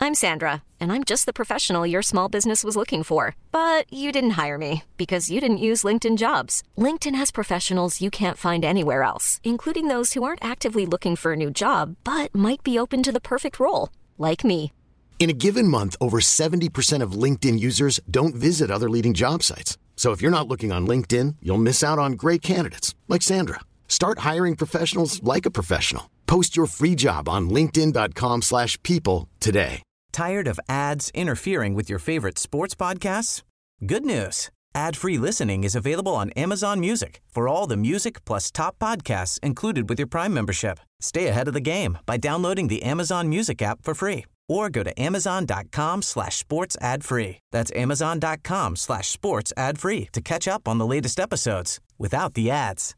I'm Sandra, and I'm just the professional your small business was looking for. But you didn't hire me because you didn't use LinkedIn Jobs. LinkedIn has professionals you can't find anywhere else, including those who aren't actively looking for a new job, but might be open to the perfect role, like me. In a given month, over 70% of LinkedIn users don't visit other leading job sites. So if you're not looking on LinkedIn, you'll miss out on great candidates like Sandra. Start hiring professionals like a professional. Post your free job on linkedin.com/people today. Tired of ads interfering with your favorite sports podcasts? Good news. Ad-free listening is available on Amazon Music for all the music plus top podcasts included with your Prime membership. Stay ahead of the game by downloading the Amazon Music app for free or go to amazon.com/sports ad free. That's amazon.com/sports ad free to catch up on the latest episodes without the ads.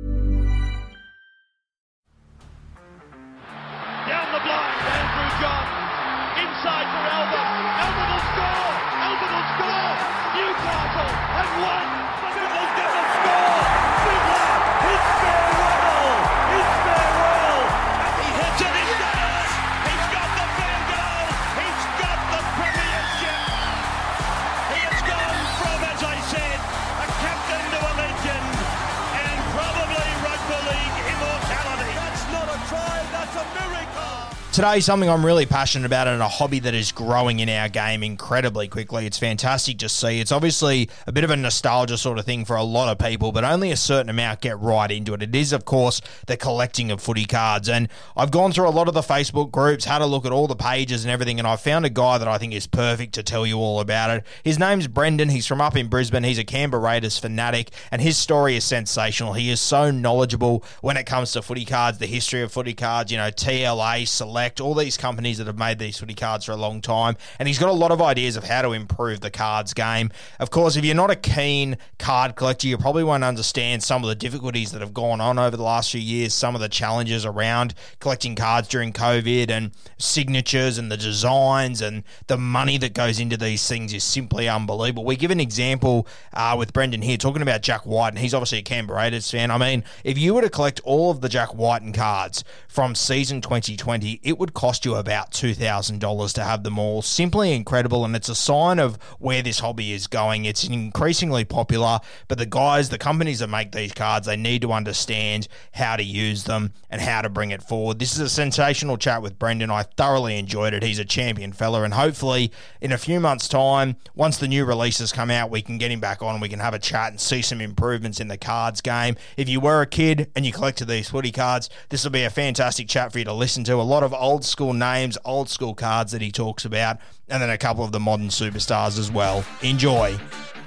Down the blind, Andrew John. Inside for Albert. Albert will score. Albert will score. Newcastle have won. Fiddler's going to score. Fiddler, it's farewell. It's farewell. He hits it. He's got it. He's got the field goal. He's got the premiership. He has gone from, as I said, a captain to a legend and probably rugby league immortality. That's not a try. That's a miracle. Today, something I'm really passionate about and a hobby that is growing in our game incredibly quickly. It's fantastic to see. It's obviously a bit of a nostalgia sort of thing for a lot of people, but only a certain amount get right into it. It is, of course, the collecting of footy cards. And I've gone through a lot of the Facebook groups, had a look at all the pages and everything, and I found a guy that I think is perfect to tell you all about it. His name's Brendan. He's from up in Brisbane. He's a Canberra Raiders fanatic, and his story is sensational. He is so knowledgeable when it comes to footy cards, the history of footy cards, you know, TLA, Select, all these companies that have made these footy cards for a long time, and he's got a lot of ideas of how to improve the cards game. Of course, if you're not a keen card collector, you probably won't understand some of the difficulties that have gone on over the last few years, some of the challenges around collecting cards during COVID, and signatures and the designs and the money that goes into these things is simply unbelievable. We give an example with Brendan here, talking about Jack White, and he's obviously a Canberra Raiders fan. I mean, if you were to collect all of the Jack Whiten cards from season 2020, it would cost you about $2,000 to have them all. Simply incredible, and it's a sign of where this hobby is going. It's increasingly popular, but the companies that make these cards, they need to understand how to use them and how to bring it forward. This is a sensational chat with Brendan. I thoroughly enjoyed it. He's a champion fella, and hopefully in a few months' time, once the new releases come out, we can get him back on, we can have a chat and see some improvements in the cards game. If you were a kid and you collected these footy cards, this will be a fantastic chat for you to listen to. A lot of old school names, old school cards that he talks about, and then a couple of the modern superstars as well. Enjoy.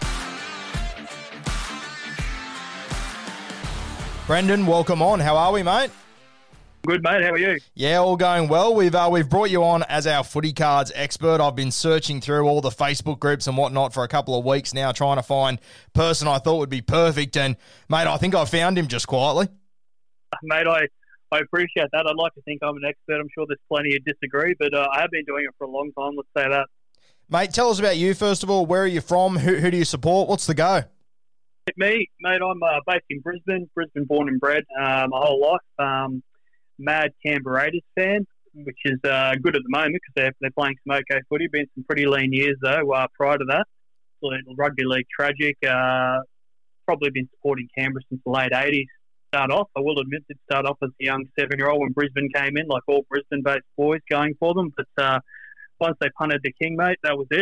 Brendan, welcome on. How are we, mate? Good, mate. How are you? Yeah, all going well. We've brought you on as our footy cards expert. I've been searching through all the Facebook groups and whatnot for a couple of weeks now, trying to find a person I thought would be perfect. And, mate, I think I found him just quietly. Mate, I appreciate that. I'd like to think I'm an expert. I'm sure there's plenty who disagree, but I have been doing it for a long time, let's say that. Mate, tell us about you, first of all. Where are you from? Who do you support? What's the go? Me, mate, I'm based in Brisbane born and bred my whole life. Mad Canberra Raiders fan, which is good at the moment because they're playing some okay footy. Been some pretty lean years, though, prior to that. Rugby league tragic. Probably been supporting Canberra since the late 80s. I will admit, did start off as a young 7-year-old when Brisbane came in, like all Brisbane-based boys going for them. But once they punted the King, mate, that was it.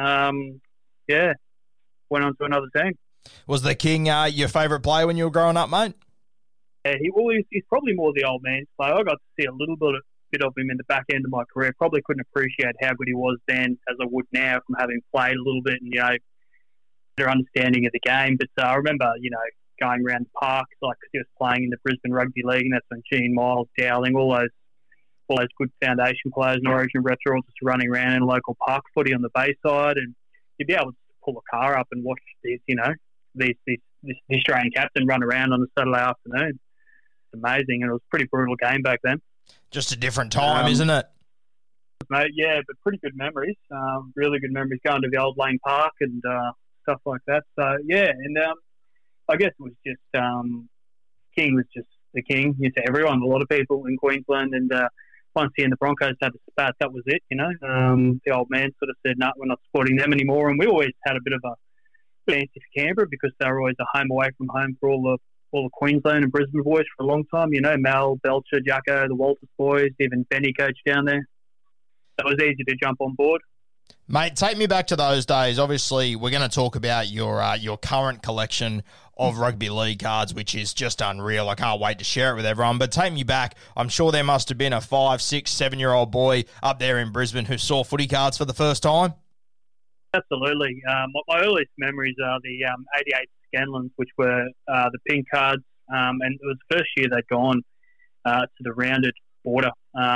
Went on to another team. Was the King your favourite player when you were growing up, mate? Yeah, he's probably more the old man's player. I got to see a little bit of him in the back end of my career. Probably couldn't appreciate how good he was then as I would now from having played a little bit and, better understanding of the game. But I remember, going around the park, like he was playing in the Brisbane Rugby League, and that's when Gene Miles, Dowling, all those good foundation players, Norwich and Rether, all just running around in local park footy on the Bayside, and you'd be able to pull a car up and watch this Australian captain run around on a Saturday afternoon. It's amazing, and it was a pretty brutal game back then. Just a different time, isn't it? Mate, yeah, but pretty good memories. Really good memories going to the old Lane Park and stuff like that. So, yeah, and I guess it was just King was just the King to everyone, a lot of people in Queensland, and once he and the Broncos had a spat, that was it, The old man sort of said, no, we're not supporting them anymore. And we always had a bit of a fancy for Canberra because they were always a home away from home for all the Queensland and Brisbane boys for a long time. Mel, Belcher, Jacko, the Walters boys, even Benny coached down there. So it was easy to jump on board. Mate, take me back to those days. Obviously, we're going to talk about your current collection of rugby league cards, which is just unreal. I can't wait to share it with everyone. But take me back. I'm sure there must have been a 5, 6, 7-year-old boy up there in Brisbane who saw footy cards for the first time. Absolutely. My earliest memories are the 88 Scanlons, which were the pink cards. And it was the first year they'd gone to the rounded border.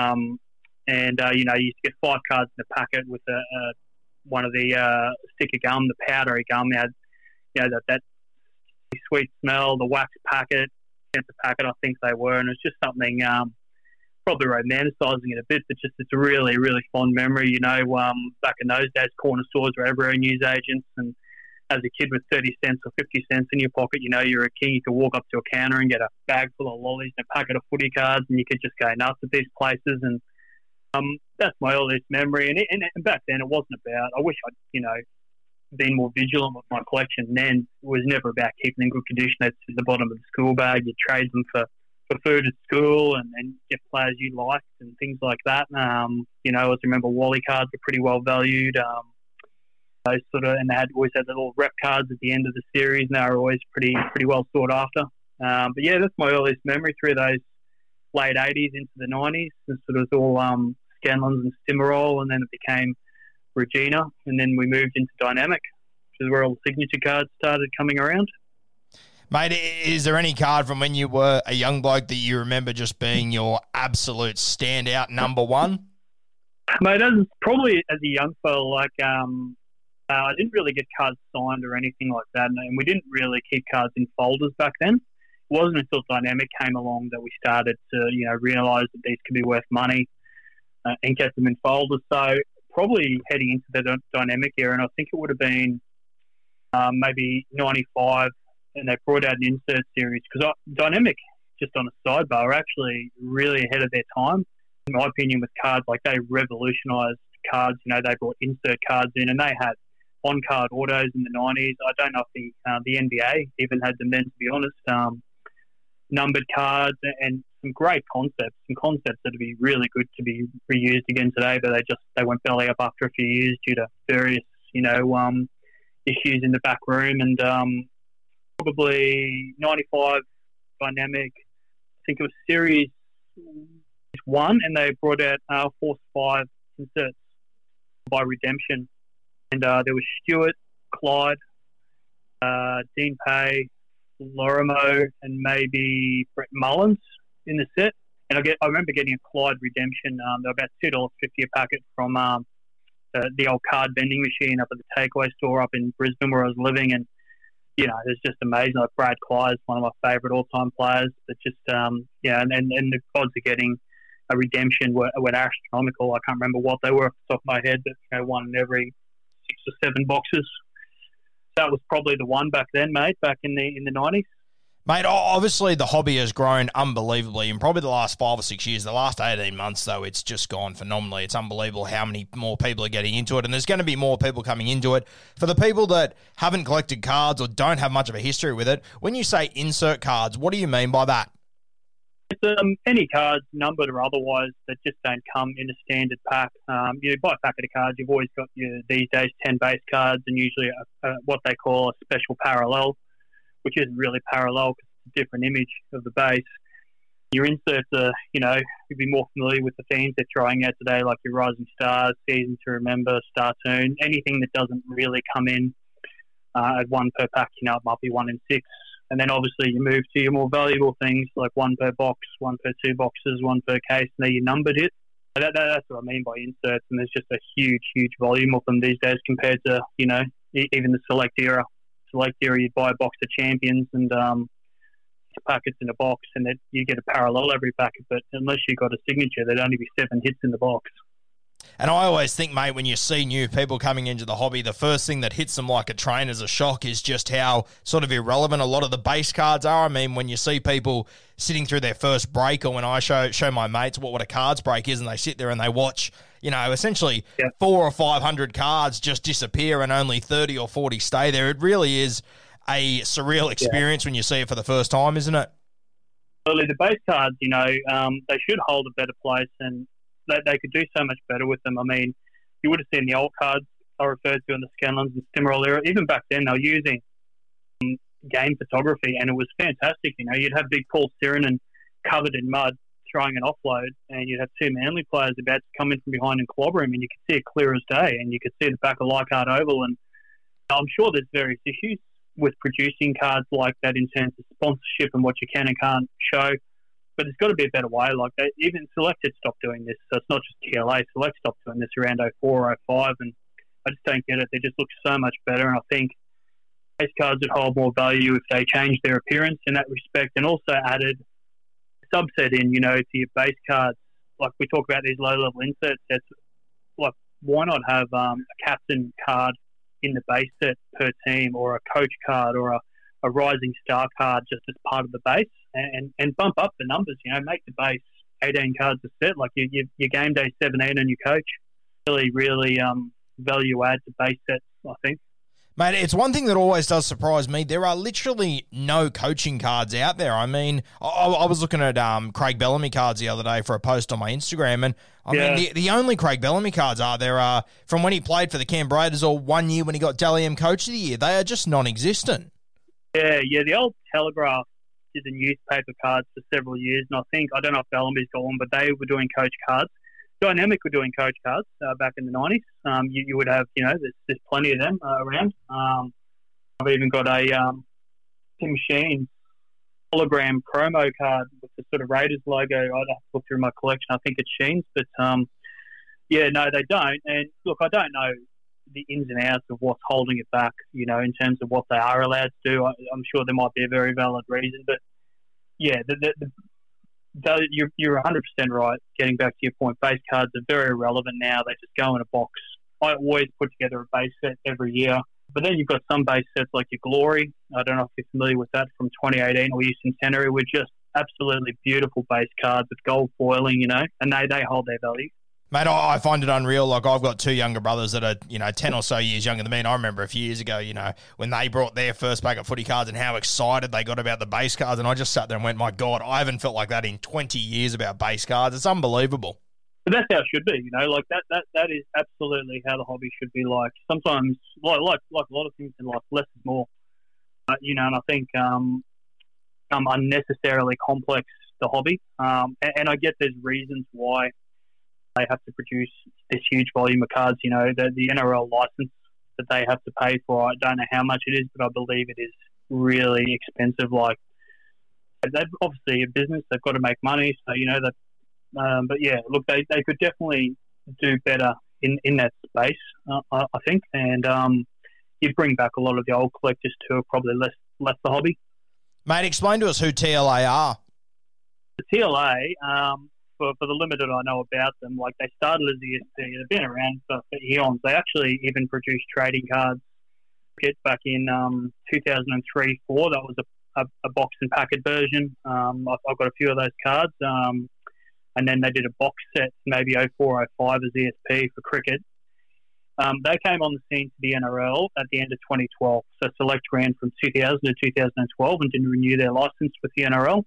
You used to get 5 cards in a packet with one of the stick of gum, the powdery gum. They had, that sweet smell, the wax packet, cancer packet, I think they were. And it's just something, probably romanticising it a bit, but it's a really, really fond memory. Back in those days, corner stores were everywhere, newsagents. And as a kid with 30 cents or 50 cents in your pocket, you're a king. You could walk up to a counter and get a bag full of lollies and a packet of footy cards, and you could just go nuts at these places. And that's my earliest memory. And back then, it wasn't about, I wish I'd, been more vigilant with my collection then. It was never about keeping in good condition. That's at the bottom of the school bag. You trade them for food at school and get players you liked and things like that. I remember Wally cards were pretty well valued. Those and they always had the little rep cards at the end of the series, and they were always pretty well sought after. But yeah, that's my earliest memory through those late 80s into the 90s. And sort of all Scanlons and Stimorol, and then it became Regina, and then we moved into Dynamic, which is where all the signature cards started coming around. Mate, is there any card from when you were a young bloke that you remember just being your absolute standout number one? Mate, probably as a young fella, I didn't really get cards signed or anything like that, and we didn't really keep cards in folders back then. It wasn't until Dynamic came along that we started to, realise that these could be worth money and get them in folders. So probably heading into the Dynamic era, and I think it would have been maybe 95, and they brought out an insert series, because Dynamic, just on a sidebar, are actually really ahead of their time, in my opinion, with cards. They revolutionised cards. They brought insert cards in, and they had on-card autos in the 90s. I don't know if the NBA even had them then, to be honest. Numbered cards and some great concepts that would be really good to be reused again today, but they went belly up after a few years due to various issues in the back room. And probably 95 Dynamic, I think it was Series 1, and they brought out Force 5 inserts by Redemption, and there was Stewart, Clyde, Dean Pay, Lorimo, and maybe Brett Mullins in the set. And I remember getting a Clyde Redemption. They were about $2.50 a packet from the old card vending machine up at the takeaway store up in Brisbane where I was living. And, it's just amazing. Brad Clyde's one of my favourite all-time players. But just, and the odds of getting a Redemption were astronomical. I can't remember what they were off the top of my head, but one in every 6 or 7 boxes. That was probably the one back then, mate, back in the 90s. Mate, obviously the hobby has grown unbelievably in probably the last 5 or 6 years. The last 18 months, though, it's just gone phenomenally. It's unbelievable how many more people are getting into it, and there's going to be more people coming into it. For the people that haven't collected cards or don't have much of a history with it, when you say insert cards, what do you mean by that? It's any cards, numbered or otherwise, that just don't come in a standard pack. You buy a packet of cards, you've always got these days 10 base cards and usually what they call a special parallel, which isn't really parallel because it's a different image of the base. Your inserts are, you'd be more familiar with the themes they're throwing out today, like your Rising Stars, Season to Remember, Startoon, anything that doesn't really come in at 1 per pack, it might be 1 in 6. And then obviously you move to your more valuable things like 1 per box, 1 per 2 boxes, 1 per case, and then you numbered it. That's what I mean by inserts, and there's just a huge, huge volume of them these days compared to, even the Select era. Select era, you'd buy a box of Champions and packets in a box, and then you get a parallel every packet, but unless you got a signature, there'd only be 7 hits in the box. And I always think, mate, when you see new people coming into the hobby, the first thing that hits them like a train as a shock is just how sort of irrelevant a lot of the base cards are. I mean, when you see people sitting through their first break, or when I show my mates what a cards break is, and they sit there and they watch, essentially 400 or 500 cards just disappear and only 30 or 40 stay there. It really is a surreal experience when you see it for the first time, isn't it? Well, the base cards, they should hold a better place, and they could do so much better with them. I mean, you would have seen the old cards I referred to in the Scanlons and Stimmerall era. Even back then, they were using game photography, and it was fantastic. You'd have big Paul Sirenen covered in mud throwing an offload, and you'd have two Manly players about to come in from behind and clobber him, and you could see it clear as day, and you could see the back of Leichhardt Oval. And I'm sure there's various issues with producing cards like that in terms of sponsorship and what you can and can't show. But there's got to be a better way. Like even Select had stopped doing this. So it's not just TLA. Select stopped doing this around 04, 05, and I just don't get it. They just look so much better. And I think base cards would hold more value if they changed their appearance in that respect, and also added subset in, to your base cards. Like we talk about these low-level insert sets. Like why not have a captain card in the base set per team, or a coach card, or a rising star card just as part of the base, and bump up the numbers, make the base 18 cards a set, like your game day 17 and your coach. Really value add to base sets, I think. Mate, it's one thing that always does surprise me. There are literally no coaching cards out there. I mean, I was looking at Craig Bellamy cards the other day for a post on my Instagram, and I mean, the only Craig Bellamy cards are from when he played for the Canberra Raiders, or 1 year when he got Dally M Coach of the Year. They are just non-existent. Yeah, the old Telegraph did the newspaper cards for several years, and I don't know if Bellamy's got one, but they were doing coach cards. Dynamic were doing coach cards back in the 90s. You would have, there's plenty of them around. I've even got a Tim Sheen hologram promo card with the sort of Raiders logo. I'd have to look through my collection. I think it's Sheen's, but no, they don't. And look, I don't know the ins and outs of what's holding it back, in terms of what they are allowed to do. I'm sure there might be a very valid reason, but yeah, you're 100% right. Getting back to your point, base cards are very irrelevant now. They just go in a box. I always put together a base set every year. But then you've got some base sets like your Glory. I don't know if you're familiar with that from 2018, or your Centenary, with just absolutely beautiful base cards with gold foiling, and they hold their value. Mate, I find it unreal. Like, I've got two younger brothers that are, 10 or so years younger than me. And I remember a few years ago, when they brought their first pack of footy cards and how excited they got about the base cards. And I just sat there and went, my God, I haven't felt like that in 20 years about base cards. It's unbelievable. But that's how it should be, like that is absolutely how the hobby should be. Like sometimes, like a lot of things in life, less is more. And I think unnecessarily complex the hobby. And I get there's reasons why they have to produce this huge volume of cards. The NRL license that they have to pay for, I don't know how much it is, but I believe it is really expensive. Like, they've obviously a business, they've got to make money, so that. But yeah, look, they could definitely do better in that space, I think, and you bring back a lot of the old collectors too, are probably less the hobby. Mate, explain to us who TLA are. The TLA, for the limited I know about them, like they started as ESP. They've been around for eons. They actually even produced trading cards back in 2003-4. That was a box and packet version. I've got a few of those cards. And then they did a box set, maybe 04, 05 as ESP for cricket. They came on the scene to the NRL at the end of 2012. So Select ran from 2000 to 2012 and didn't renew their license with the NRL.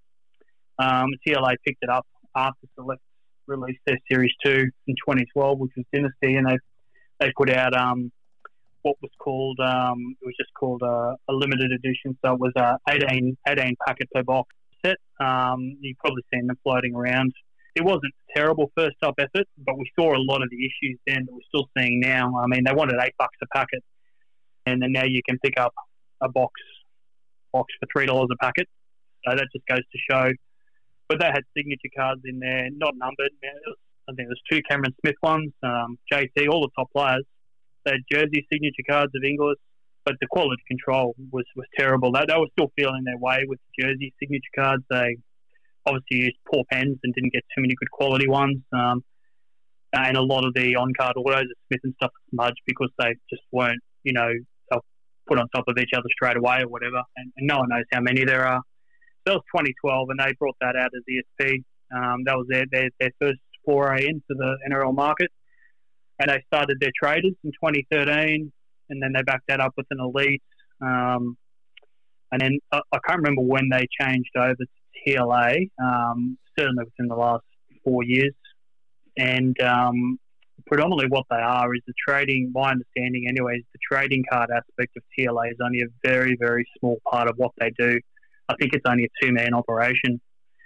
TLA picked it up after Select released their Series 2 in 2012, which was Dynasty, and they put out what was called, it was just called a limited edition. So it was a 18 packet per box set. You've probably seen them floating around. It wasn't a terrible first-up effort, but we saw a lot of the issues then that we're still seeing now. I mean, they wanted $8 a packet, and then now you can pick up a box for $3 a packet. So that just goes to show. But they had signature cards in there, not numbered. I think there's 2 Cameron Smith ones, JT, all the top players. They had jersey signature cards of Inglis, but the quality control was terrible. They were still feeling their way with the jersey signature cards. They obviously used poor pens and didn't get too many good quality ones. And a lot of the on-card autos are Smith and stuff smudged because they just weren't, they'll put on top of each other straight away or whatever. And no one knows how many there are. So that was 2012, and they brought that out as ESP. That was their first foray into the NRL market. And they started their traders in 2013, and then they backed that up with an elite. And then I can't remember when they changed over to TLA, certainly within the last 4 years. And predominantly what they are is the trading, my understanding anyway, is the trading card aspect of TLA is only a very, very small part of what they do. I think it's only a two-man operation.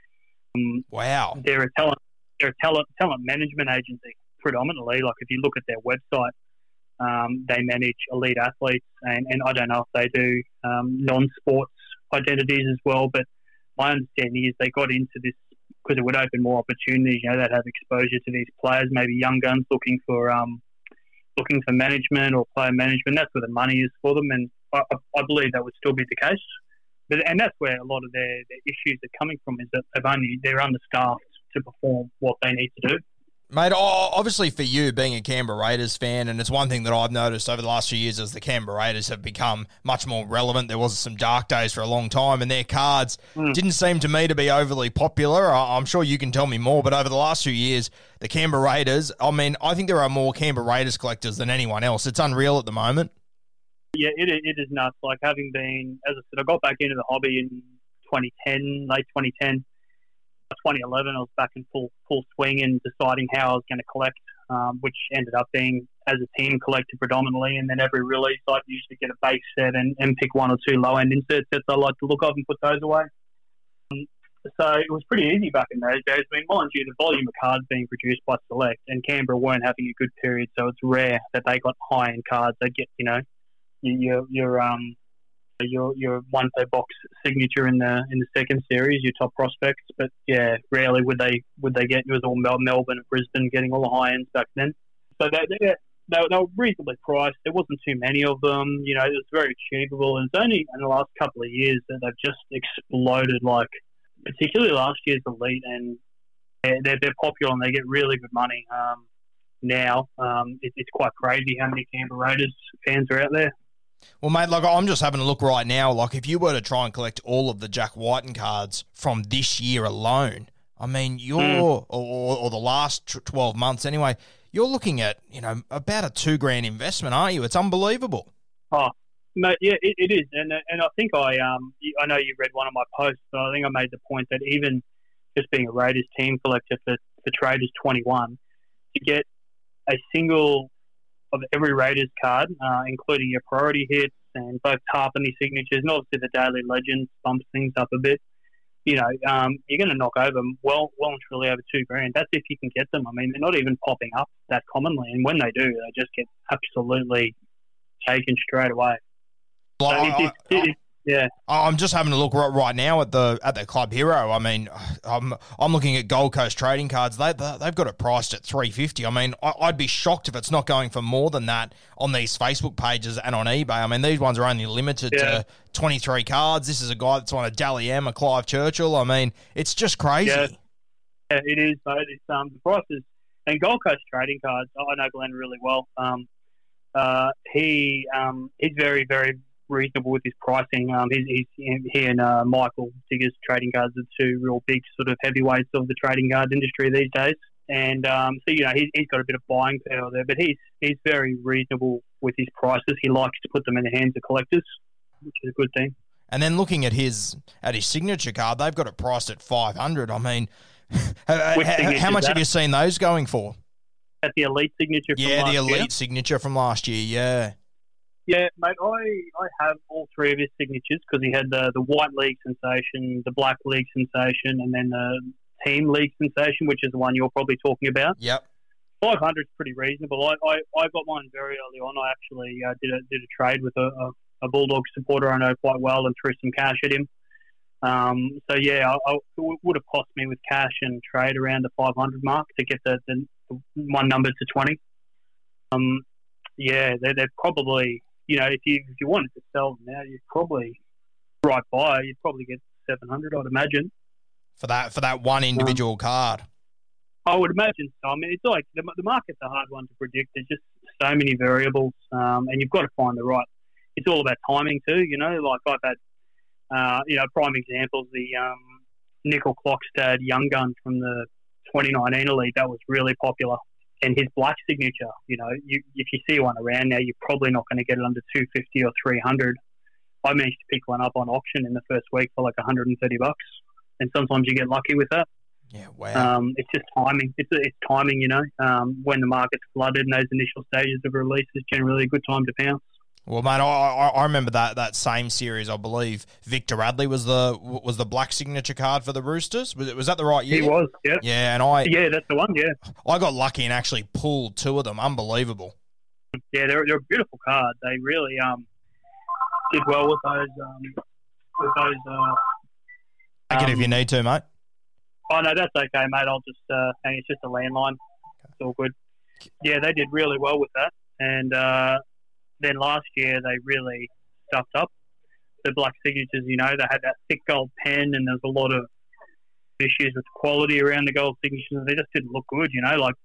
Wow. They're a talent management agency, predominantly. Like if you look at their website, they manage elite athletes, and I don't know if they do non-sports identities as well, but my understanding is they got into this because it would open more opportunities. They'd have exposure to these players, maybe young guns looking for management or player management. That's where the money is for them, and I believe that would still be the case. And that's where a lot of their issues are coming from, is that they're understaffed to perform what they need to do. Mate, obviously for you being a Canberra Raiders fan, and it's one thing that I've noticed over the last few years as the Canberra Raiders have become much more relevant. There was some dark days for a long time, and their cards didn't seem to me to be overly popular. I'm sure you can tell me more, but over the last few years, the Canberra Raiders, I think there are more Canberra Raiders collectors than anyone else. It's unreal at the moment. Yeah, it is nuts. Like having been, as I said, I got back into the hobby in 2010, late 2010. 2011, I was back in full swing and deciding how I was going to collect, which ended up being as a team collector predominantly, and then every release I'd usually get a base set and pick one or two low-end insert sets I like to look of and put those away. So it was pretty easy back in those days. I mean, mind you, the volume of cards being produced by Select, and Canberra weren't having a good period, so it's rare that they got high-end cards. They'd get, your one per box signature in the second series, your top prospects, but yeah, rarely would they get. It was all Melbourne and Brisbane getting all the high ends back then. So they were reasonably priced. There wasn't too many of them. It was very achievable. And it's only in the last couple of years that they've just exploded. Like particularly last year's elite, and they're popular and they get really good money. Now it's quite crazy how many Canberra Raiders fans are out there. Well, mate, like I'm just having a look right now. Like if you were to try and collect all of the Jack Whiten cards from this year alone, I mean, or the last 12 months anyway, you're looking at, about a $2,000 investment, aren't you? It's unbelievable. Oh, mate, yeah, it is. And I think I know you read one of my posts, but I think I made the point that even just being a Raiders team collector for Traders 21, to get a single of every Raiders card, including your priority hits and both halfpenny signatures, and obviously the daily legends bumps things up a bit. You're going to knock over well and truly over $2,000. That's if you can get them. I mean, they're not even popping up that commonly, and when they do, they just get absolutely taken straight away. Well, yeah, I'm just having a look right now at the Club Hero. I mean, I'm looking at Gold Coast trading cards. They've got it priced at $350. I mean, I'd be shocked if it's not going for more than that on these Facebook pages and on eBay. I mean, these ones are only limited to 23 cards. This is a guy that's on a Dally M, a Clive Churchill. I mean, it's just crazy. Yeah, it is, mate. It's the prices and Gold Coast trading cards. I know Glenn really well. He's very, very reasonable with his pricing. He and Michael Diggers trading cards are two real big sort of heavyweights of the trading card industry these days. And so he's got a bit of buying power there, but he's very reasonable with his prices. He likes to put them in the hands of collectors, which is a good thing. And then looking at his signature card, they've got it priced at $500. I mean, how much have you seen those going for? At the elite signature. Signature from last year. Yeah. Yeah, mate, I have all three of his signatures because he had the White League sensation, the Black League sensation, and then the Team League sensation, which is the one you're probably talking about. Yep. 500 is pretty reasonable. I got mine very early on. I actually did a trade with a Bulldog supporter I know quite well and threw some cash at him. So yeah, it would have cost me with cash and trade around the 500 mark to get the one number to 20. Yeah, they're probably. If you wanted to sell them now, you'd probably right buy. You'd probably get 700, I'd imagine. For that one individual card. I would imagine so. I mean, it's like the market's a hard one to predict. There's just so many variables, and you've got to find the right. It's all about timing too, you know. Like I've had, prime examples, the Nickel Clockstad Young Gun from the 2019 Elite, that was really popular. And his black signature, you know, if you see one around now, you're probably not going to get it under 250 or 300. I managed to pick one up on auction in the first week for like $130, and sometimes you get lucky with that. Yeah, wow. It's just timing. It's timing, you know. When the market's flooded in those initial stages of release is generally a good time to pounce. Well, mate, I remember that same series. I believe Victor Radley was the black signature card for the Roosters. Was that the right year? He was, yeah. Yeah, and that's the one. Yeah, I got lucky and actually pulled two of them. Unbelievable. Yeah, they're a beautiful card. They really did well with those. Take it if you need to, mate. Oh no, that's okay, mate. I'll just hang. It's just a landline. It's all good. Yeah, they did really well with that, and. Then last year they really stuffed up the black signatures. You know, they had that thick gold pen, and there's a lot of issues with quality around the gold signatures. They just didn't look good. You know, like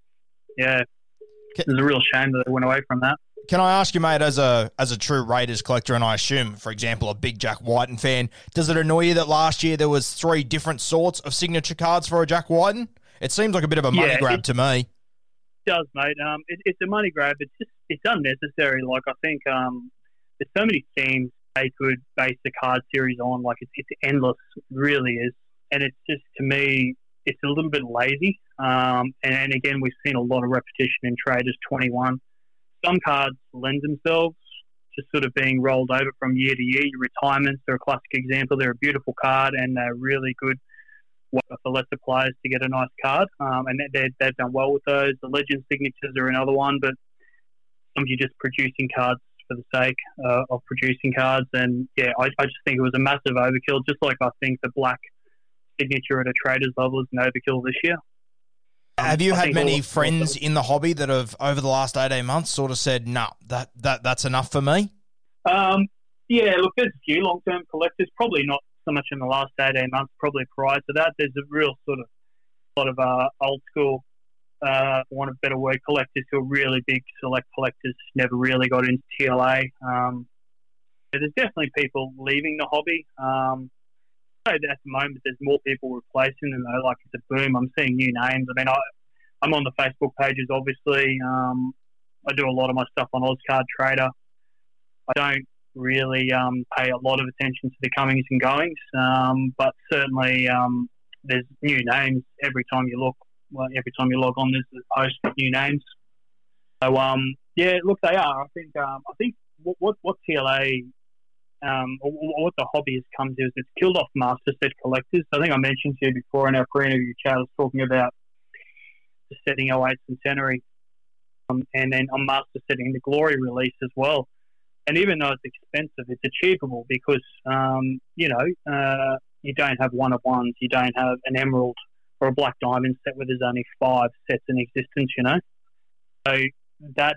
it's a real shame that they went away from that. Can I ask you, mate, as a true Raiders collector, and I assume, for example, a big Jack Whiten fan, does it annoy you that last year there was 3 different sorts of signature cards for a Jack Whiten? It seems like a bit of a money grab to me. Does, mate. It's a money grab. It's unnecessary. Like, I think there's so many themes they could base the card series on. Like, it's endless. It really is. And it's just, to me, it's a little bit lazy. And again, we've seen a lot of repetition in Traders 21. Some cards lend themselves to sort of being rolled over from year to year. Your retirements are a classic example. They're a beautiful card, and they're really good for lesser players to get a nice card, and they've done well with those. The legend signatures are another one, but sometimes you're just producing cards for the sake of producing cards, and I just think it was a massive overkill, just like I think the black signature at a trader's level is an overkill this year. Have you had many friends in the hobby that have, over the last 18 months, sort of said, no, that's enough for me? Yeah, look, there's a few long-term collectors, probably not so much in the last 18 months, probably prior to that. There's a real sort of lot of old school, for want of a better word, collectors who are really big select collectors, never really got into TLA. There's definitely people leaving the hobby. At the moment, there's more people replacing them, though. Like, it's a boom. I'm seeing new names. I mean, I'm on the Facebook pages, obviously. I do a lot of my stuff on Ozcard Trader. I don't really pay a lot of attention to the comings and goings, but certainly there's new names every time you look. Well, every time you log on, there's a post with new names. So look, they are. I think what TLA or what the hobby has come to is it's killed off master set collectors. I think I mentioned to you before in our pre-interview chat, I was talking about the setting 08 Centenary, and then on master setting the Glory release as well. And even though it's expensive, it's achievable because, you don't have one-of-ones. You don't have an emerald or a black diamond set where there's only 5 sets in existence, you know. So that...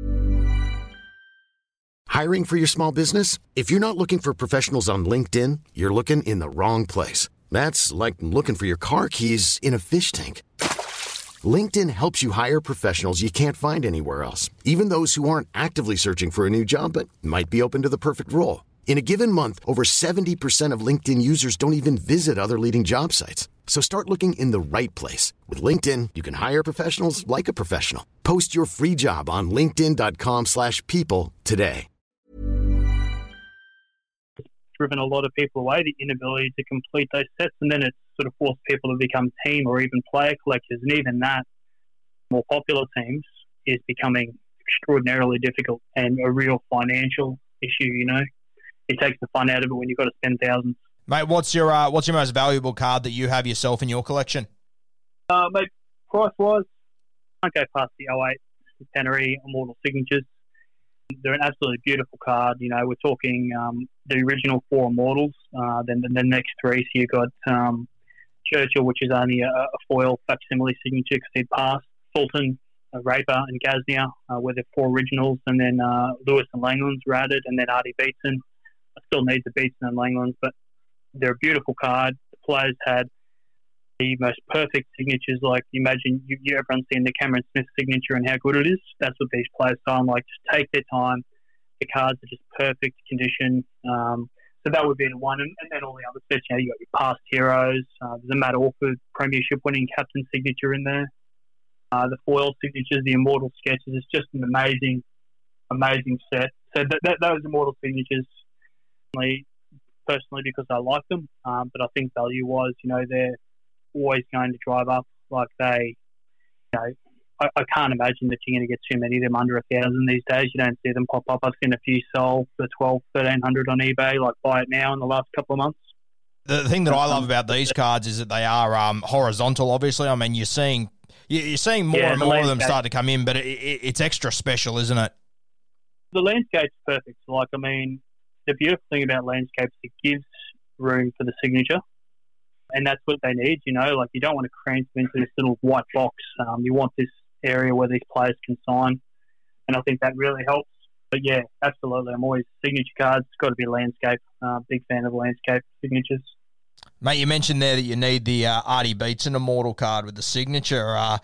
Hiring for your small business? If you're not looking for professionals on LinkedIn, you're looking in the wrong place. That's like looking for your car keys in a fish tank. LinkedIn helps you hire professionals you can't find anywhere else, even those who aren't actively searching for a new job but might be open to the perfect role. In a given month, over 70% of LinkedIn users don't even visit other leading job sites. So start looking in the right place. With LinkedIn, you can hire professionals like a professional. Post your free job on linkedin.com/people today. Driven a lot of people away, the inability to complete those sets, and then it's sort of forced people to become team or even player collectors, and even that, more popular teams, is becoming extraordinarily difficult and a real financial issue, you know. It takes the fun out of it when you've got to spend thousands. Mate, what's your most valuable card that you have yourself in your collection? Mate, price-wise, I don't go past the 08 Centenary Immortal Signatures. They're an absolutely beautiful card. You know, we're talking the original 4 Immortals, then the next 3. So you've got Churchill, which is only a foil facsimile signature because he passed. Fulton, Raper, and Gasnier were the 4 originals, and then Lewis and Langlands were added, and then Artie Beetson. I still need the Beetson and Langlands, but they're a beautiful card. The players had the most perfect signatures. Like, imagine everyone's seen the Cameron Smith signature and how good it is. That's what these players are. Like, just take their time. The cards are just perfect condition. So that would be the one. And then all the other sets, you got your past heroes. There's a Matt Orford premiership winning captain signature in there. The foil signatures, the immortal sketches. It's just an amazing set. So those immortal signatures, personally, because I like them. But I think value-wise, they're always going to drive up. Like I can't imagine that you're going to get too many of them under 1,000 these days. You don't see them pop up. I've seen a few sold for 1,200, 1,300 on eBay, like buy it now in the last couple of months. The thing that I love about these cards is that they are horizontal, obviously. I mean, you're seeing more and more of them start to come in, but it's extra special, isn't it? The landscape's perfect. The beautiful thing about landscapes, it gives room for the signature. And that's what they need, you don't want to cram them into this little white box. You want this area where these players can sign. And I think that really helps. But yeah, absolutely. I'm always signature cards. It's got to be landscape. Big fan of landscape signatures. Mate, you mentioned there that you need the Artie Beetson Immortal card with the signature. Are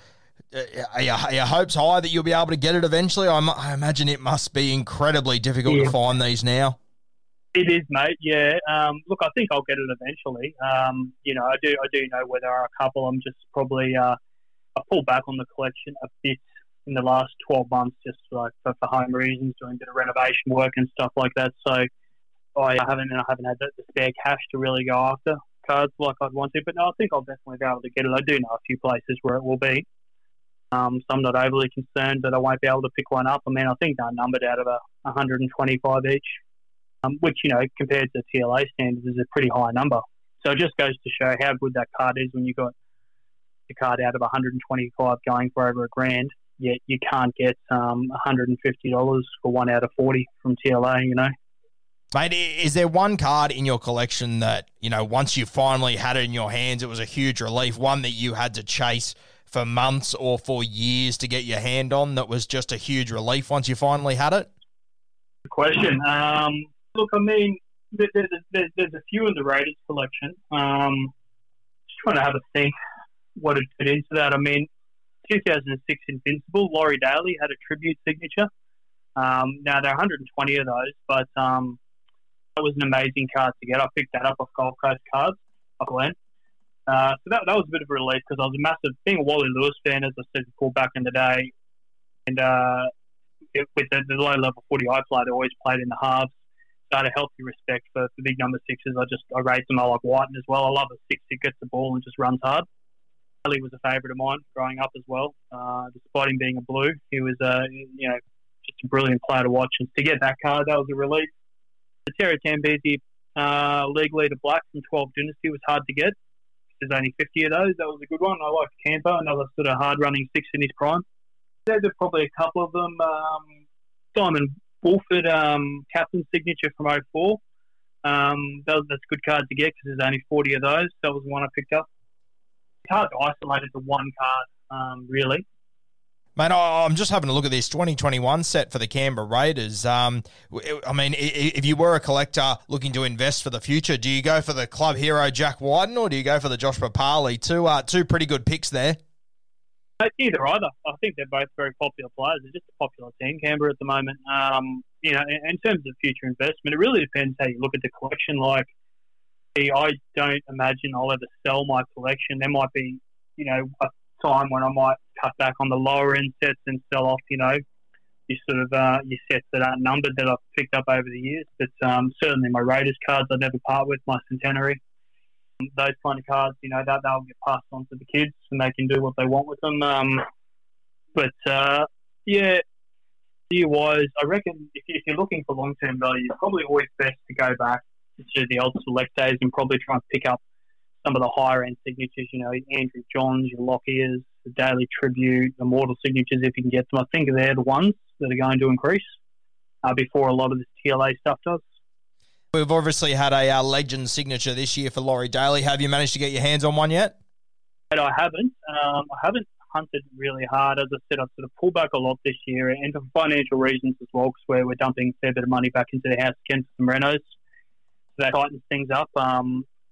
your hopes high that you'll be able to get it eventually? I imagine it must be incredibly difficult to find these now. It is, mate. Yeah. Look, I think I'll get it eventually. I do know where there are a couple. I'm just probably I pulled back on the collection a bit in the last 12 months, just like for home reasons, doing a bit of renovation work and stuff like that. So I haven't had the spare cash to really go after cards like I'd want to. But no, I think I'll definitely be able to get it. I do know a few places where it will be. So I'm not overly concerned that I won't be able to pick one up. I think they're numbered out of 125 each. Which, compared to TLA standards is a pretty high number. So it just goes to show how good that card is when you got the card out of 125 going for over $1,000, yet you can't get $150 for 1 out of 40 from TLA, Mate, is there one card in your collection that, once you finally had it in your hands, it was a huge relief, one that you had to chase for months or for years to get your hand on that was just a huge relief once you finally had it? Good question. Look, there's a few in the Raiders collection. Just trying to have a think what it fit into that. 2006 Invincible, Laurie Daly had a tribute signature. Now, there are 120 of those, but that was an amazing card to get. I picked that up off Gold Coast Cards, off Glen. So that was a bit of a relief because I was being a Wally Lewis fan, as I said before, back in the day. And with the low-level footy I played, I always played in the halves. So I had a healthy respect for big number sixes. I rate them. I like Whiten as well. I love a six that gets the ball and just runs hard. Ali was a favourite of mine growing up as well. Despite him being a blue, he was just a brilliant player to watch. And to get that card, that was a relief. The Terry Tambisi league leader black from 12 Dynasty was hard to get. There's only 50 of those. That was a good one. I liked Camper, another sort of hard-running six in his prime. There's probably a couple of them. Simon Wolford, captain signature from 04. That's a good card to get because there's only 40 of those. That was the one I picked up. It's hard to isolate it to one card, really. Mate, I'm just having a look at this 2021 set for the Canberra Raiders. If you were a collector looking to invest for the future, do you go for the club hero Jack Whiten or do you go for the Josh Papali? Two pretty good picks there. Either. I think they're both very popular players. They're just a popular team, Canberra, at the moment. In terms of future investment, it really depends how you look at the collection. Like, I don't imagine I'll ever sell my collection. There might be, a time when I might cut back on the lower end sets and sell off, your sets that aren't numbered that I've picked up over the years. But certainly my Raiders cards I'd never part with, my Centenary. Those kind of cards, they'll get passed on to the kids and they can do what they want with them. Year-wise, I reckon if you're looking for long-term value, it's probably always best to go back to the old select days and probably try and pick up some of the higher-end signatures, Andrew Johns, your Lockyers, the Daily Tribute, the Immortal signatures, if you can get them. I think they're the ones that are going to increase before a lot of this TLA stuff does. We've obviously had a legend signature this year for Laurie Daly. Have you managed to get your hands on one yet? I haven't. I haven't hunted really hard. As I said, I've sort of pulled back a lot this year and for financial reasons as well, because we're dumping a fair bit of money back into the house again for some renos. So that tightens things up.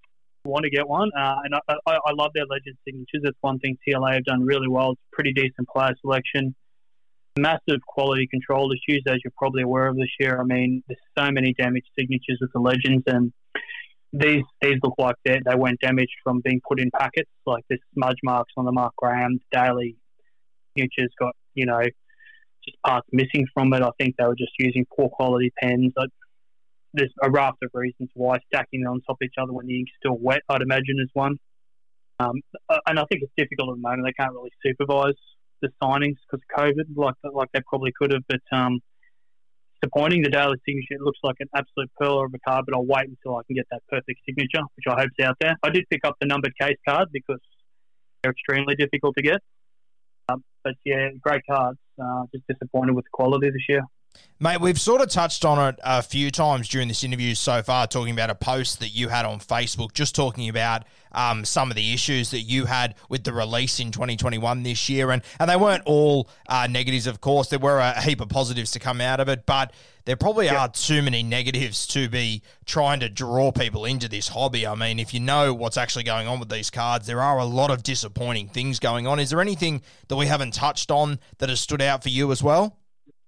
want to get one. And I love their legend signatures. That's one thing TLA have done really well. It's pretty decent player selection. Massive quality control issues, as you're probably aware of this year. I mean, there's so many damaged signatures with the legends, and these look like they weren't damaged from being put in packets. Like there's smudge marks on the Mark Graham Daly signatures got, just parts missing from it. I think they were just using poor quality pens. There's a raft of reasons why stacking them on top of each other when the ink's still wet, I'd imagine, is one. And I think it's difficult at the moment. They can't really supervise the signings because of COVID, like they probably could have. But disappointing, the Daly signature, it looks like an absolute pearl of a card, but I'll wait until I can get that perfect signature, which I hope's out there. I did pick up the numbered case card because they're extremely difficult to get. But yeah, great cards. Just disappointed with the quality this year. Mate, we've sort of touched on it a few times during this interview so far, talking about a post that you had on Facebook, just talking about some of the issues that you had with the release in 2021 this year. And they weren't all negatives, of course. There were a heap of positives to come out of it, but there probably are too many negatives to be trying to draw people into this hobby. I mean, if you know what's actually going on with these cards, there are a lot of disappointing things going on. Is there anything that we haven't touched on that has stood out for you as well?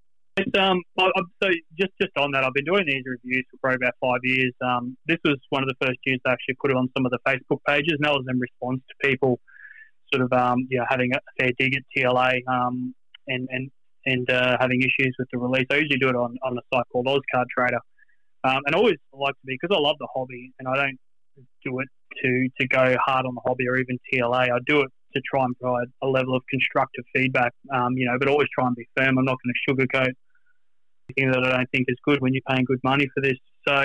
So just on that, I've been doing these reviews for probably about 5 years. This was one of the first years to actually put it on some of the Facebook pages, and that was in response to people sort of having a fair dig at TLA and having issues with the release. I usually do it on a site called Ozcard Trader, and I always like to be, because I love the hobby, and I don't do it to go hard on the hobby or even TLA. I do it to try and provide a level of constructive feedback, but always try and be firm. I'm not going to sugarcoat anything that I don't think is good when you're paying good money for this. So,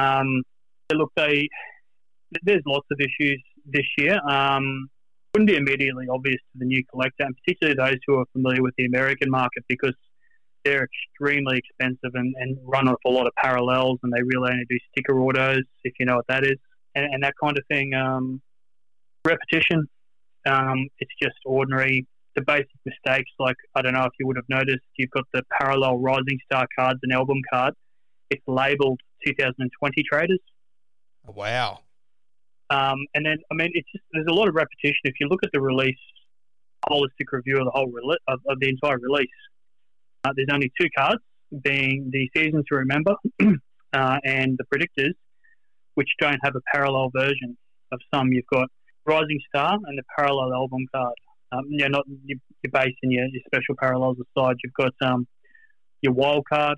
look, there's lots of issues this year. Wouldn't be immediately obvious to the new collector, and particularly those who are familiar with the American market, because they're extremely expensive and run off a lot of parallels, and they really only do sticker autos, if you know what that is, and that kind of thing. Repetition. It's just ordinary. The basic mistakes, like, I don't know if you would have noticed, you've got the parallel Rising Star cards and album card. It's labelled 2020 traders. Wow. And then, I mean, it's just, there's a lot of repetition. If you look at the release, holistic review of the whole of the entire release, there's only two cards, being the Season to Remember and the Predictors, which don't have a parallel version of some. You've got Rising Star and the parallel album card. Not your base and your special parallels aside. You've got your wild card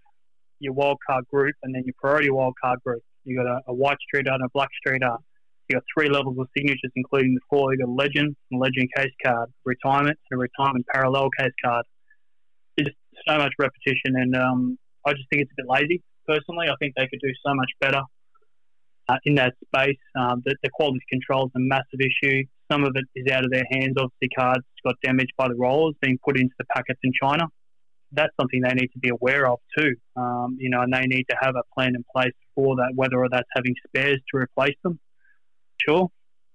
group, and then your priority wild card group. You've got a white street art and a black street art. You've got 3 levels of signatures, including the 4. You've got a legend case card, retirement, and a retirement parallel case card. There's just so much repetition, and I just think it's a bit lazy, personally. I think they could do so much better in that space. The quality control is a massive issue. Some of it is out of their hands. Obviously, cards got damaged by the rollers being put into the packets in China. That's something they need to be aware of too. And they need to have a plan in place for that, whether that's having spares to replace them. Sure.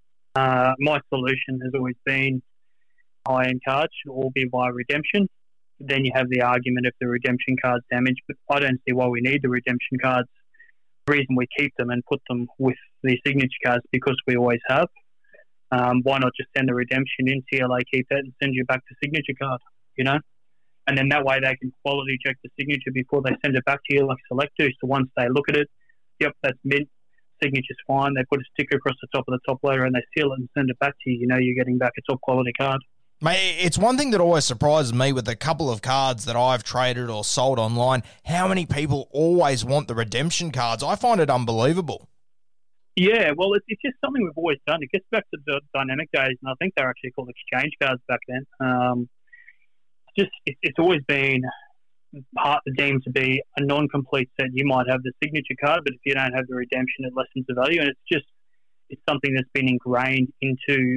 My solution has always been high-end cards should all be via redemption. Then you have the argument if the redemption card's damaged, but I don't see why we need the redemption cards. The reason we keep them and put them with the signature cards because we always have. Why not just send the redemption in, TLA keep that, and send you back the signature card, And then that way they can quality check the signature before they send it back to you like Select do. So once they look at it, yep, that's mint, signature's fine, they put a sticker across the top of the top loader and they seal it and send it back to you. You're getting back a top quality card. Mate, it's one thing that always surprises me with a couple of cards that I've traded or sold online, how many people always want the redemption cards. I find it unbelievable. Yeah, well, it's just something we've always done. It gets back to the dynamic days, and I think they were actually called exchange cards back then. It's always been deemed to be a non-complete set. You might have the signature card, but if you don't have the redemption, it lessens the value, and it's something that's been ingrained into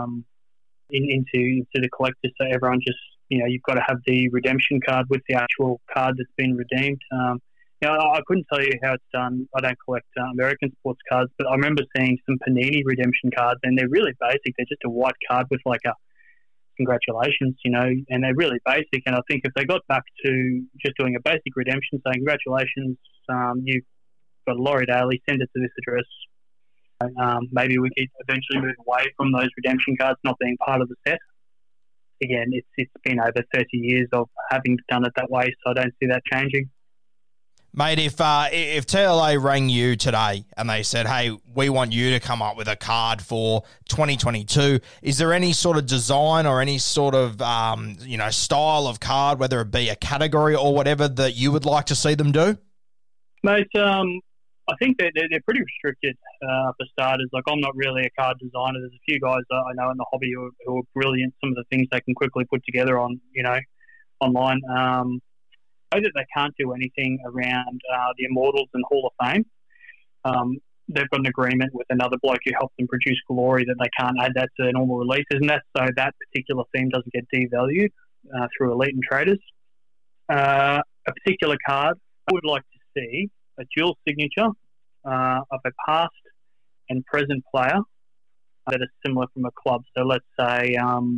the collectors. So everyone just, you've got to have the redemption card with the actual card that's been redeemed. I couldn't tell you how it's done. I don't collect American sports cards, but I remember seeing some Panini redemption cards, and they're really basic. They're just a white card with like a congratulations, and they're really basic. And I think if they got back to just doing a basic redemption, saying congratulations, you've got Laurie Daly, send it to this address, Maybe we could eventually move away from those redemption cards not being part of the set. Again, it's been over 30 years of having done it that way, so I don't see that changing. Mate, if TLA rang you today and they said, hey, we want you to come up with a card for 2022, is there any sort of design or any sort of style of card, whether it be a category or whatever, that you would like to see them do? Mate, I think they're pretty restricted for starters. Like, I'm not really a card designer. There's a few guys that I know in the hobby who are brilliant. Some of the things they can quickly put together on, online. I know that they can't do anything around the Immortals and Hall of Fame. They've got an agreement with another bloke who helped them produce Glory that they can't add that to their normal releases, and that's so that particular theme doesn't get devalued through Elite and Traders. A particular card, I would like to see a dual signature of a past and present player that is similar from a club. So let's say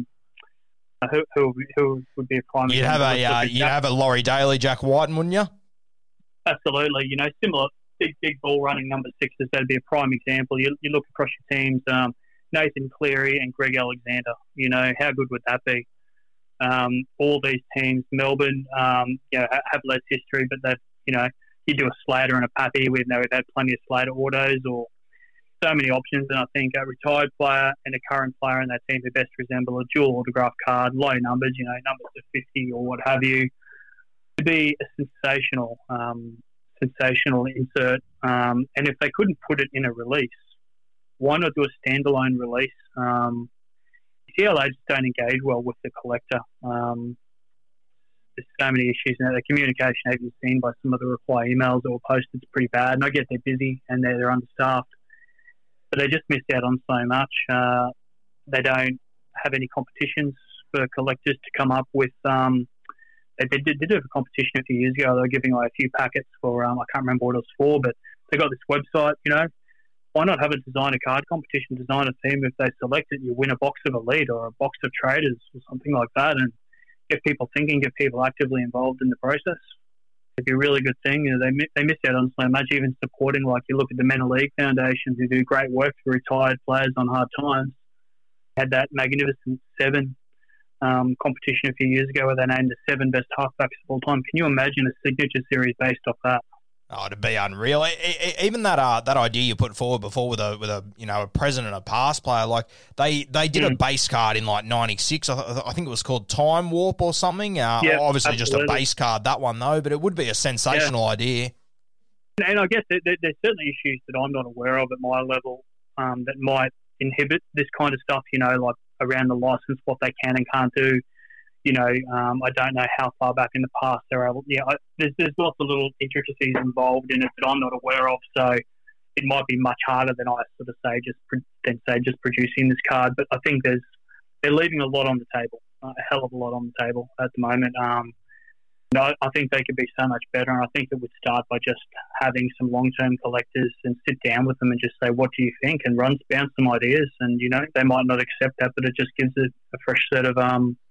who would be a prime example? You'd have a Laurie Daly, Jack Whiten, wouldn't you? Absolutely. Similar big ball running number sixes. That'd be a prime example. You look across your teams, Nathan Cleary and Greg Alexander. How good would that be? All these teams, Melbourne, have less history, but they've you do a Slater and a Pappy. We've had plenty of Slater autos, or so many options. And I think a retired player and a current player in that team who best resemble a dual autograph card, low numbers, numbers of 50 or what have you, to be a sensational insert. And if they couldn't put it in a release, why not do a standalone release? TLA just don't engage well with the collector. There's so many issues now. The communication, as you've seen by some of the reply emails that were posted, is pretty bad. And I get they're busy and they're understaffed, but they just missed out on so much. They don't have any competitions for collectors to come up with. They did have a competition a few years ago. They were giving away a few packets for, I can't remember what it was for, but they got this website, Why not have a designer card competition, design a theme? If they select it, you win a box of Elite or a box of Traders or something like that, and get people thinking, get people actively involved in the process. It'd be a really good thing. They miss out on so much, even supporting, like you look at the Men of League Foundation, who do great work for retired players on hard times. Had that Magnificent Seven competition a few years ago where they named the 7 best halfbacks of all time. Can you imagine a signature series based off that? Oh, it'd be unreal. Even that idea you put forward before with a present and a past player, like they did a base card in like '96. I think it was called Time Warp or something. Obviously absolutely. Just a base card, that one though, but it would be a sensational idea. And I guess there's certainly issues that I'm not aware of at my level that might inhibit this kind of stuff. Like around the license, what they can and can't do. I don't know how far back in the past they're able. There's lots of little intricacies involved in it that I'm not aware of. So it might be much harder than I sort of say just producing this card. But I think they're leaving a lot on the table, a hell of a lot on the table at the moment. I think they could be so much better, and I think it would start by just having some long-term collectors and sit down with them and just say, what do you think? And bounce some ideas. And, they might not accept that, but it just gives it a fresh set of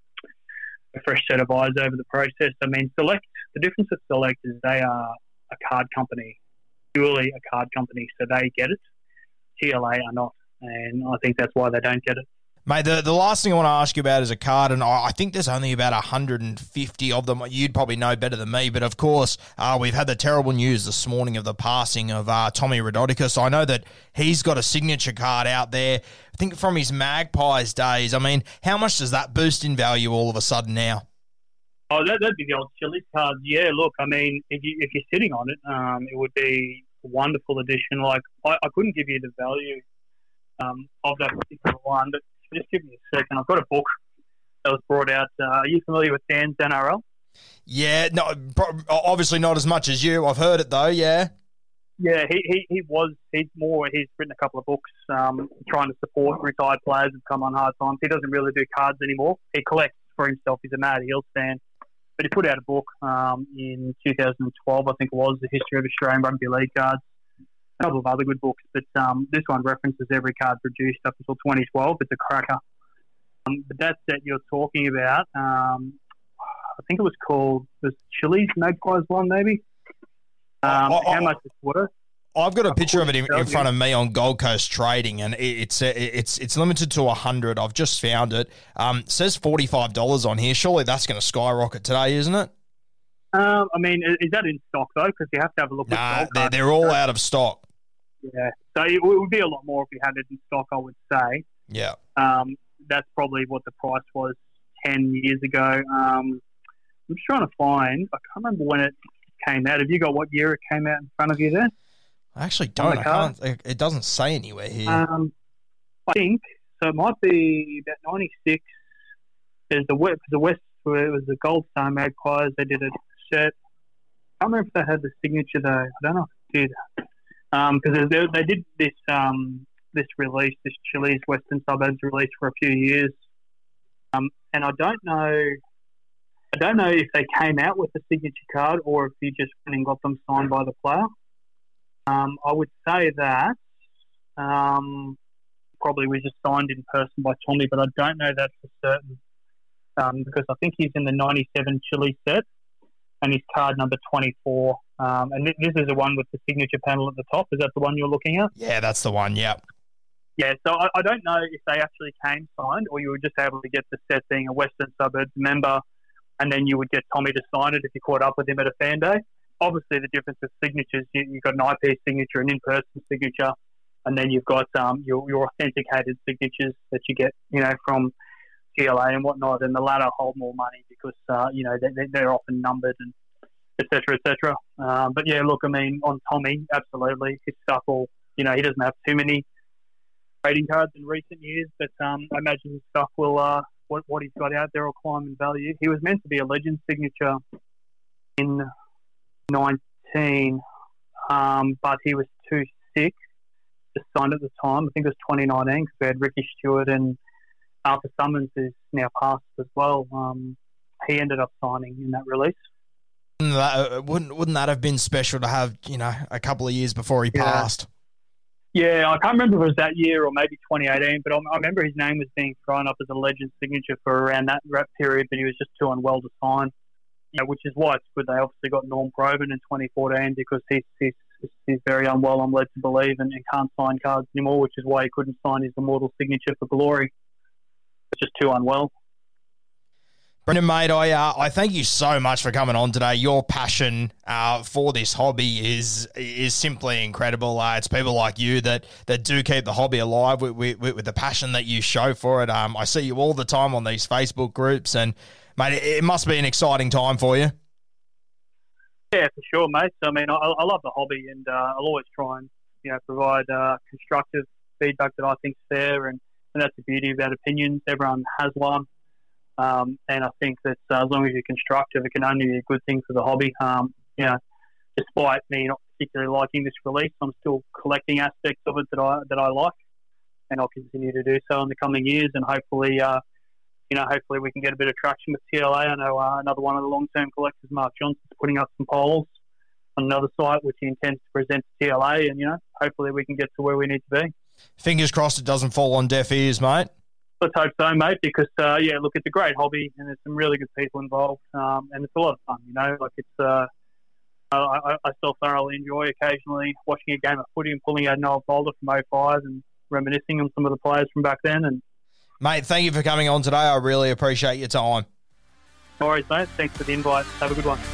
eyes over the process. I mean, Select, the difference with Select is they are a card company, purely a card company, so they get it. TLA are not, and I think that's why they don't get it. Mate, the last thing I want to ask you about is a card, and I think there's only about 150 of them. You'd probably know better than me, but of course, we've had the terrible news this morning of the passing of Tommy Rhododicus. I know that he's got a signature card out there, I think from his Magpies days. I mean, how much does that boost in value all of a sudden now? Oh, that'd be the old Chili's cards. Yeah, look, I mean, if you're sitting on it, it would be a wonderful addition. Like, I couldn't give you the value of that particular one, but just give me a second. I've got a book that was brought out. Are you familiar with Dan's NRL? Yeah, no, obviously not as much as you. I've heard it though. Yeah. Yeah, he's written a couple of books trying to support retired players who've come on hard times. He doesn't really do cards anymore. He collects for himself. He's a Mad Eels fan. But he put out a book in 2012, I think it was, The History of Australian Rugby League Cards. A couple of other good books, but this one references every card produced up until 2012. It's a cracker. But that set you're talking about, I think it was called the Chili's Magpies one, maybe. How much it's worth? I've got a picture of it in front of me on Gold Coast Trading, and it's limited to 100. I've just found it. It says $45 on here. Surely that's going to skyrocket today, isn't it? I mean, is that in stock though? Because you have to have a look. Nah, they're all out of stock. Yeah, so it would be a lot more if we had it in stock, I would say. Yeah. That's probably what the price was 10 years ago. I'm just trying to find. I can't remember when it came out. Have you got what year it came out in front of you there? I actually don't. I can't. It doesn't say anywhere here. I think so. It might be about 96. There's the West, where it was the Goldstone Magpies. They did a set. I can't remember if they had the signature though. I don't know if it did. Because they did this release, this Chili's Western Suburbs release for a few years, and I don't know if they came out with a signature card or if you just went and got them signed by the player. I would say that probably was just signed in person by Tommy, but I don't know that for certain because I think he's in the 97 Chili set and he's card number 24. And this is the one with the signature panel at the top. Is that the one you're looking at? Yeah, that's the one, yeah. Yeah, so I don't know if they actually came signed or you were just able to get the set being a Western Suburbs member and then you would get Tommy to sign it if you caught up with him at a fan day. Obviously, the difference of signatures, you've got an IP signature, an in-person signature, and then you've got your authenticated signatures that you get, from TLA and whatnot, and the latter hold more money because, they're often numbered and et cetera. But yeah, look, I mean, on Tommy, absolutely. His stuff he doesn't have too many trading cards in recent years, but I imagine his stuff will, what he's got out there will climb in value. He was meant to be a legend signature in 19, but he was too sick to sign at the time. I think it was 2019 because we had Ricky Stewart and Arthur Summons, who's now passed as well. He ended up signing in that release. Wouldn't that have been special to have, a couple of years before he passed? Yeah, I can't remember if it was that year or maybe 2018, but I remember his name was being thrown up as a legend signature for around that period, but he was just too unwell to sign. Which is why it's good they obviously got Norm Probin in 2014 because he's very unwell, I'm led to believe, and can't sign cards anymore, which is why he couldn't sign his immortal signature for Glory. It's just too unwell. Brendan, mate, I thank you so much for coming on today. Your passion for this hobby is simply incredible. It's people like you that do keep the hobby alive with the passion that you show for it. I see you all the time on these Facebook groups, and mate, it must be an exciting time for you. Yeah, for sure, mate. I mean, I love the hobby, and I'll always try and provide constructive feedback that I think is fair, and that's the beauty about opinions. Everyone has one. And I think that as long as you're constructive, it can only be a good thing for the hobby. Despite me not particularly liking this release, I'm still collecting aspects of it that I like, and I'll continue to do so in the coming years. And hopefully, hopefully we can get a bit of traction with TLA. I know another one of the long-term collectors, Mark Johnson, is putting up some polls on another site which he intends to present to TLA, and hopefully we can get to where we need to be. Fingers crossed it doesn't fall on deaf ears, mate. Let's hope so, mate, because, look, it's a great hobby and there's some really good people involved, and it's a lot of fun, it's, I still thoroughly enjoy occasionally watching a game of footy and pulling out an old folder from 05 and reminiscing on some of the players from back then. And mate, thank you for coming on today. I really appreciate your time. No worries, mate. Thanks for the invite. Have a good one.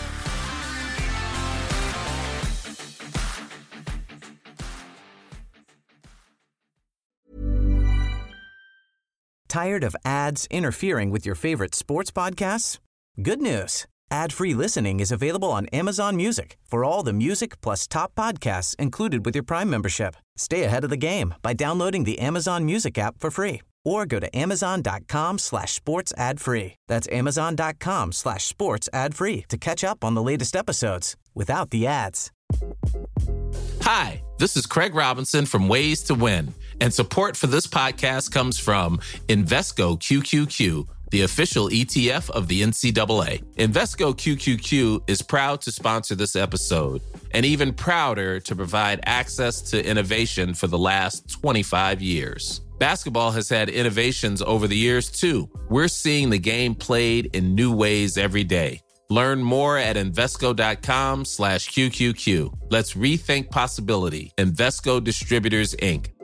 Tired of ads interfering with your favorite sports podcasts? Good news. Ad-free listening is available on Amazon Music for all the music plus top podcasts included with your Prime membership. Stay ahead of the game by downloading the Amazon Music app for free or go to amazon.com/sports ad free. That's amazon.com/sports ad free to catch up on the latest episodes without the ads. Hi, this is Craig Robinson from Ways to Win, and support for this podcast comes from Invesco QQQ, the official ETF of the NCAA. Invesco QQQ is proud to sponsor this episode, and even prouder to provide access to innovation for the last 25 years. Basketball has had innovations over the years, too. We're seeing the game played in new ways every day. Learn more at Invesco.com/QQQ. Let's rethink possibility. Invesco Distributors, Inc.